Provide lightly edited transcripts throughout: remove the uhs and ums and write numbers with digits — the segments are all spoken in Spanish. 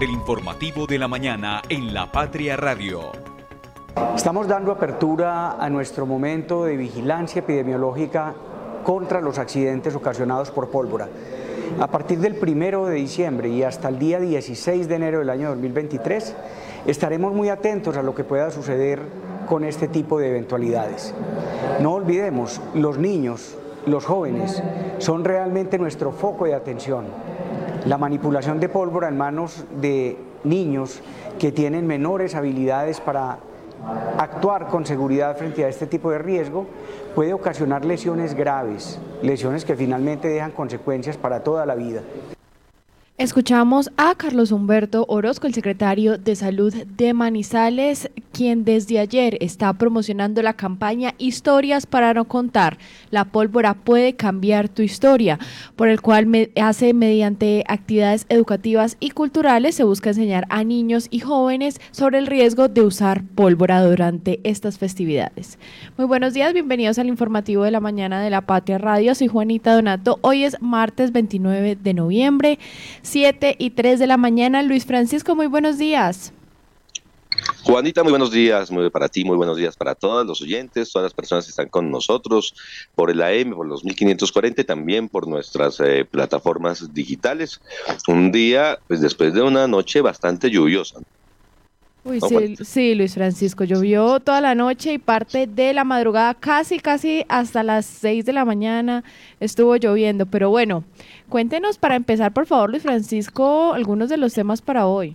del informativo de la mañana en La Patria Radio. Estamos dando apertura a nuestro momento de vigilancia epidemiológica contra los accidentes ocasionados por pólvora. A partir del 1 de diciembre y hasta el día 16 de enero del año 2023, estaremos muy atentos a lo que pueda suceder con este tipo de eventualidades. No olvidemos, los niños, los jóvenes, son realmente nuestro foco de atención. La manipulación de pólvora en manos de niños que tienen menores habilidades para actuar con seguridad frente a este tipo de riesgo puede ocasionar lesiones graves, lesiones que finalmente dejan consecuencias para toda la vida. Escuchamos a Carlos Humberto Orozco, el secretario de Salud de Manizales, quien desde ayer está promocionando la campaña Historias para no contar. La pólvora puede cambiar tu historia, por el cual hace mediante actividades educativas y culturales, se busca enseñar a niños y jóvenes sobre el riesgo de usar pólvora durante estas festividades. Muy buenos días, bienvenidos al informativo de la mañana de La Patria Radio. Soy Juanita Donato. Hoy es martes 29 de noviembre. 7:03 de la mañana. Luis Francisco, muy buenos días. Juanita, muy buenos días, muy para ti, muy buenos días para todos los oyentes, todas las personas que están con nosotros por el AM, por los 1540 y también por nuestras plataformas digitales. Un día, pues después de una noche bastante lluviosa. Uy, sí, Luis Francisco, llovió toda la noche y parte de la madrugada, casi hasta las 6 de la mañana estuvo lloviendo, pero bueno, cuéntenos para empezar, por favor, Luis Francisco, algunos de los temas para hoy.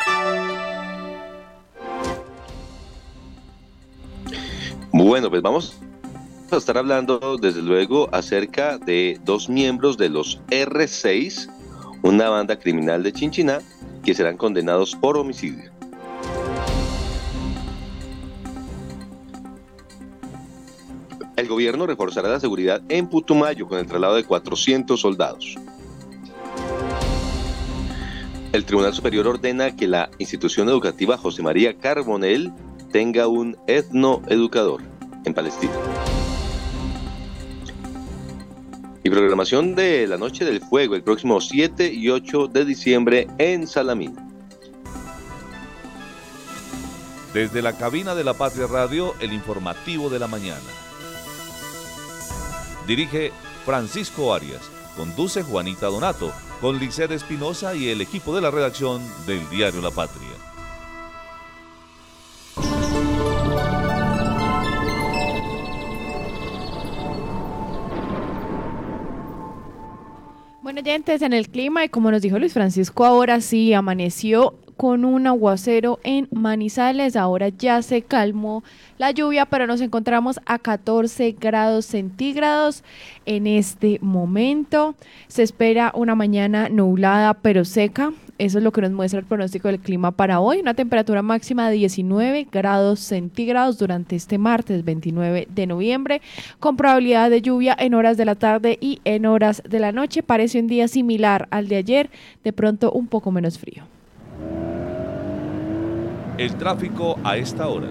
Bueno, pues vamos a estar hablando desde luego acerca de dos miembros de los R6, una banda criminal de Chinchiná, que serán condenados por homicidio. El gobierno reforzará la seguridad en Putumayo con el traslado de 400 soldados. El Tribunal Superior ordena que la institución educativa José María Carbonell tenga un etnoeducador en Palestina. Y programación de la Noche del Fuego el próximo 7 y 8 de diciembre en Salamina. Desde la cabina de La Patria Radio, el informativo de la mañana. Dirige Francisco Arias, conduce Juanita Donato, con Liced Espinosa y el equipo de la redacción del diario La Patria. Bueno, oyentes, en el clima, y como nos dijo Luis Francisco, ahora sí amaneció con un aguacero en Manizales. Ahora ya se calmó la lluvia, pero nos encontramos a 14 grados centígrados en este momento. Se espera una mañana nublada pero seca. Eso es lo que nos muestra el pronóstico del clima para hoy. Una temperatura máxima de 19 grados centígrados durante este martes 29 de noviembre, con probabilidad de lluvia en horas de la tarde y en horas de la noche. Parece un día similar al de ayer, de pronto un poco menos frío. El tráfico a esta hora.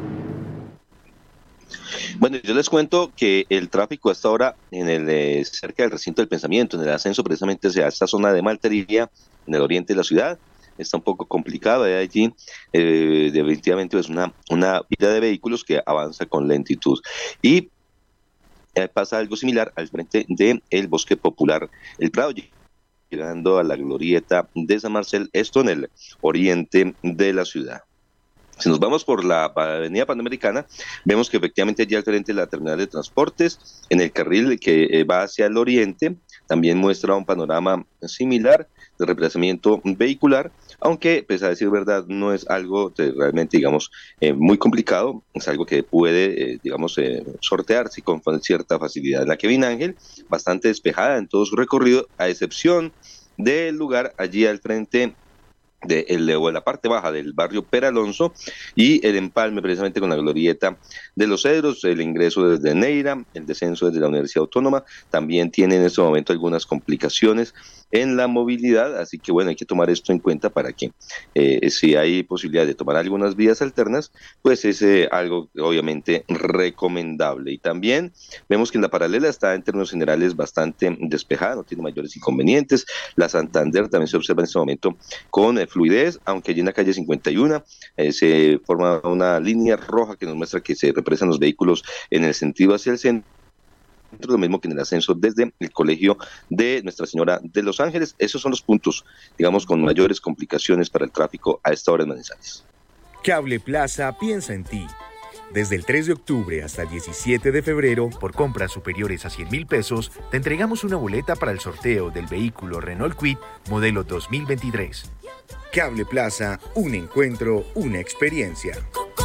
Bueno, yo les cuento que el tráfico a esta hora en el cerca del recinto del pensamiento, en el ascenso precisamente hacia esta zona de Maltería, en el oriente de la ciudad, está un poco complicado. Hay allí definitivamente es una fila de vehículos que avanza con lentitud. Y pasa algo similar al frente del Bosque Popular El Prado, llegando a la glorieta de San Marcel, esto en el oriente de la ciudad. Si nos vamos por la avenida Panamericana, vemos que efectivamente ya al frente de la terminal de transportes, en el carril que va hacia el oriente, también muestra un panorama similar de reemplazamiento vehicular, aunque, pues a decir verdad, no es algo realmente, digamos, muy complicado, es algo que puede, sortearse con cierta facilidad. La Kevin Ángel, bastante despejada en todo su recorrido, a excepción del lugar allí al frente de la parte baja del barrio Peralonso y el empalme precisamente con la glorieta de los Cedros, el ingreso desde Neira, el descenso desde la Universidad Autónoma, también tiene en este momento algunas complicaciones en la movilidad, así que bueno, hay que tomar esto en cuenta para que si hay posibilidad de tomar algunas vías alternas, pues es algo obviamente recomendable. Y también vemos que en la paralela está en términos generales bastante despejada, no tiene mayores inconvenientes. La Santander también se observa en este momento con fluidez, aunque allí en la calle 51 se forma una línea roja que nos muestra que se represan los vehículos en el sentido hacia el centro, lo mismo que en el ascenso desde el colegio de Nuestra Señora de los Ángeles. Esos son los puntos, digamos, con mayores complicaciones para el tráfico a esta hora en Manizales. Cable Plaza piensa en ti. Desde el 3 de octubre hasta el 17 de febrero, por compras superiores a 100.000 pesos, te entregamos una boleta para el sorteo del vehículo Renault Kwid modelo 2023. Cable Plaza, un encuentro, una experiencia.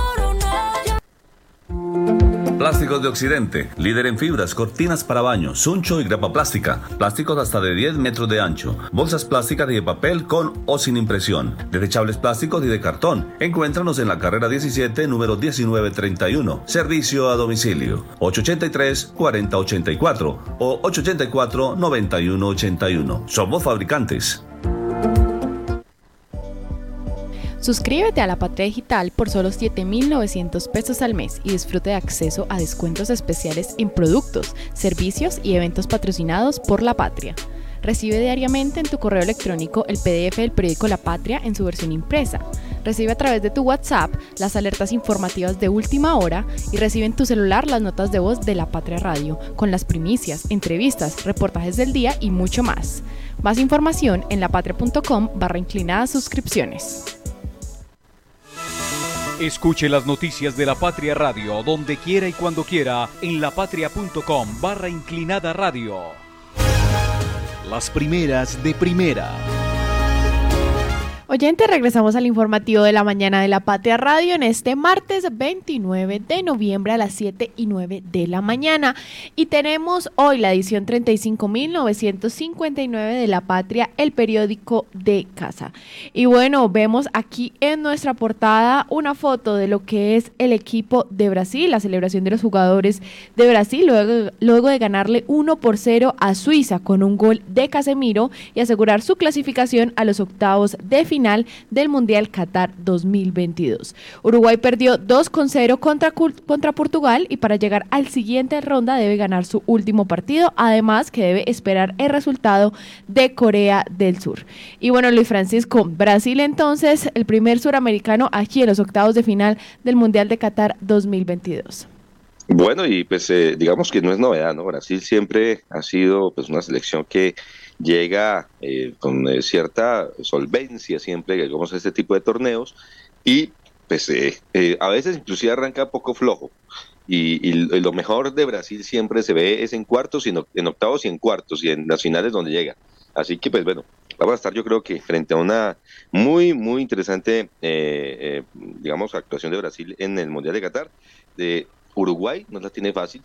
Plásticos de Occidente, líder en fibras, cortinas para baño, suncho y grapa plástica, plásticos hasta de 10 metros de ancho, bolsas plásticas y de papel con o sin impresión, desechables plásticos y de cartón. Encuéntranos en la carrera 17, número 1931, servicio a domicilio, 883-4084 o 884-9181. Somos fabricantes. Suscríbete a La Patria Digital por solo 7.900 pesos al mes y disfrute de acceso a descuentos especiales en productos, servicios y eventos patrocinados por La Patria. Recibe diariamente en tu correo electrónico el PDF del periódico La Patria en su versión impresa. Recibe a través de tu WhatsApp las alertas informativas de última hora y recibe en tu celular las notas de voz de La Patria Radio, con las primicias, entrevistas, reportajes del día y mucho más. Más información en lapatria.com/suscripciones. Escuche las noticias de La Patria Radio donde quiera y cuando quiera en lapatria.com/radio. Las primeras de primera. Oyentes, regresamos al informativo de la mañana de La Patria Radio en este martes 29 de noviembre a las 7:09 de la mañana. Y tenemos hoy la edición 35.959 de La Patria, el periódico de casa. Y bueno, vemos aquí en nuestra portada una foto de lo que es el equipo de Brasil, la celebración de los jugadores de Brasil, luego de ganarle 1-0 a Suiza con un gol de Casemiro y asegurar su clasificación a los octavos de final del Mundial Qatar 2022. Uruguay perdió 2-0 contra Portugal y para llegar al siguiente ronda debe ganar su último partido, además que debe esperar el resultado de Corea del Sur. Y bueno, Luis Francisco, Brasil entonces, el primer suramericano aquí en los octavos de final del Mundial de Qatar 2022. Bueno, y pues digamos que no es novedad, ¿no? Brasil siempre ha sido pues una selección que llega con cierta solvencia siempre, digamos, a este tipo de torneos y pues a veces inclusive arranca poco flojo y lo mejor de Brasil siempre se ve es en cuartos, en octavos y en cuartos y en las finales donde llega. Así que pues bueno, vamos a estar yo creo que frente a una muy interesante digamos actuación de Brasil en el Mundial de Qatar. Uruguay no la tiene fácil,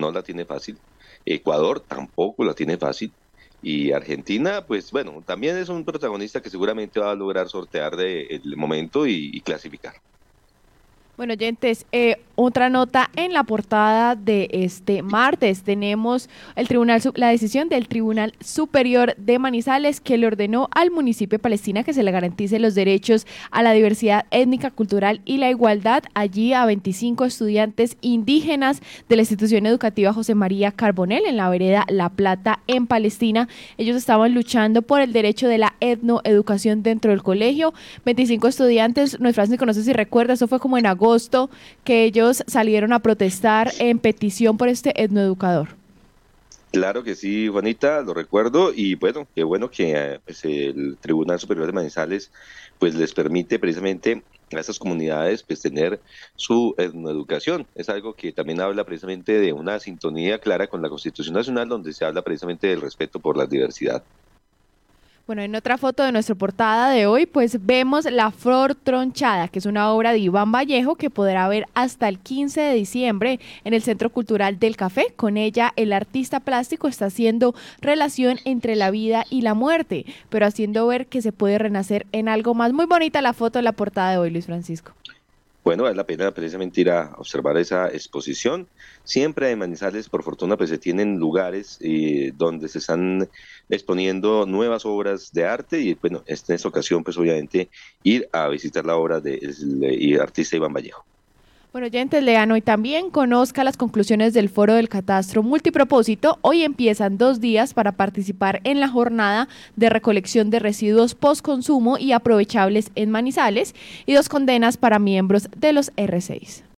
Ecuador tampoco la tiene fácil. Y Argentina, pues bueno, también es un protagonista que seguramente va a lograr sortear el momento y clasificar. Bueno, oyentes, otra nota en la portada de este martes. Tenemos la decisión del Tribunal Superior de Manizales que le ordenó al municipio de Palestina que se le garantice los derechos a la diversidad étnica, cultural y la igualdad allí a 25 estudiantes indígenas de la institución educativa José María Carbonell en la vereda La Plata en Palestina. Ellos estaban luchando por el derecho de la etnoeducación dentro del colegio. 25 estudiantes, no sé si recuerda, eso fue como en agosto que ellos salieron a protestar en petición por este etnoeducador. Claro que sí, Juanita, lo recuerdo y bueno, qué bueno que pues, el Tribunal Superior de Manizales pues les permite precisamente a estas comunidades pues tener su etnoeducación. Es algo que también habla precisamente de una sintonía clara con la Constitución Nacional donde se habla precisamente del respeto por la diversidad. Bueno, en otra foto de nuestra portada de hoy, pues vemos La Flor Tronchada, que es una obra de Iván Vallejo que podrá ver hasta el 15 de diciembre en el Centro Cultural del Café. Con ella, el artista plástico está haciendo relación entre la vida y la muerte, pero haciendo ver que se puede renacer en algo más. Muy bonita la foto de la portada de hoy, Luis Francisco. Bueno, vale la pena precisamente ir a observar esa exposición. Siempre en Manizales, por fortuna, pues se tienen lugares donde se están exponiendo nuevas obras de arte y bueno, en esta ocasión, pues obviamente ir a visitar la obra del artista Iván Vallejo. Bueno, oyentes, lean hoy también, conozca las conclusiones del Foro del Catastro Multipropósito. Hoy empiezan 2 días para participar en la jornada de recolección de residuos postconsumo y aprovechables en Manizales y 2 condenas para miembros de los R6.